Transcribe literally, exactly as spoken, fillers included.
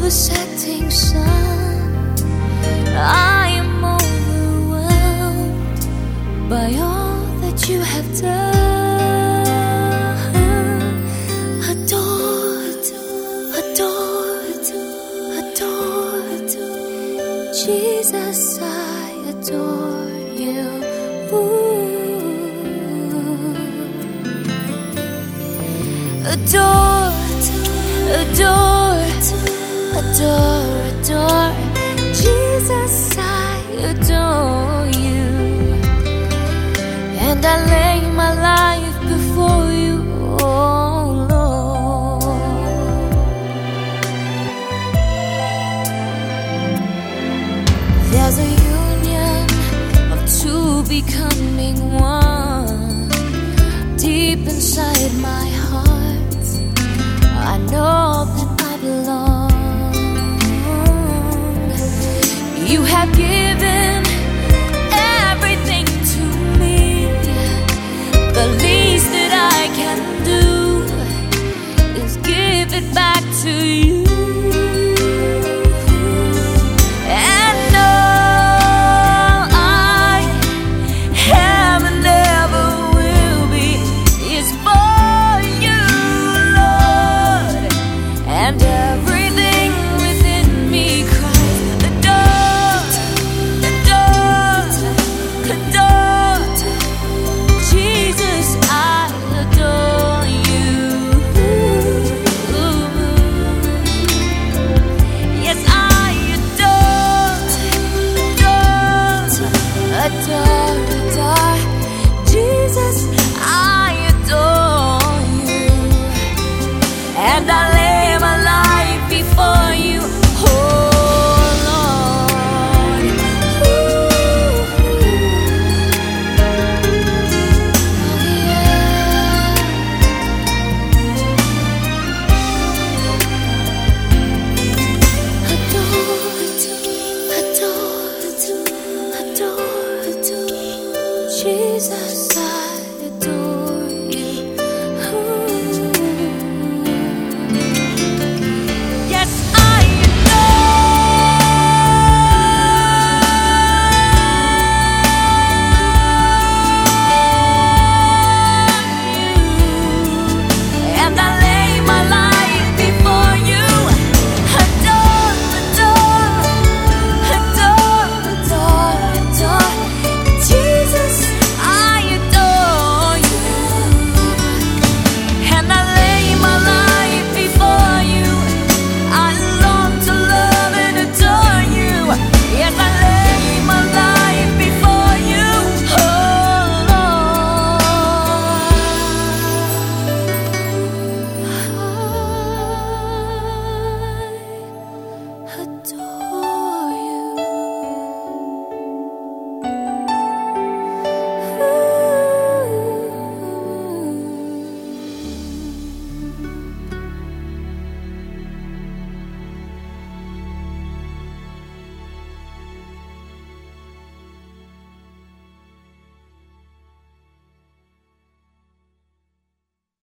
the setting sun. I am overwhelmed by all that you have done. Adored, adored, adored. Jesus, I adore you. Ooh. Adored, adored, adore, adore. Jesus, I adore you. And I lay my life before you, oh Lord. There's a union of two becoming one deep inside my heart. I know that I belong. You have given everything to me. The least that I can do is give it back to you.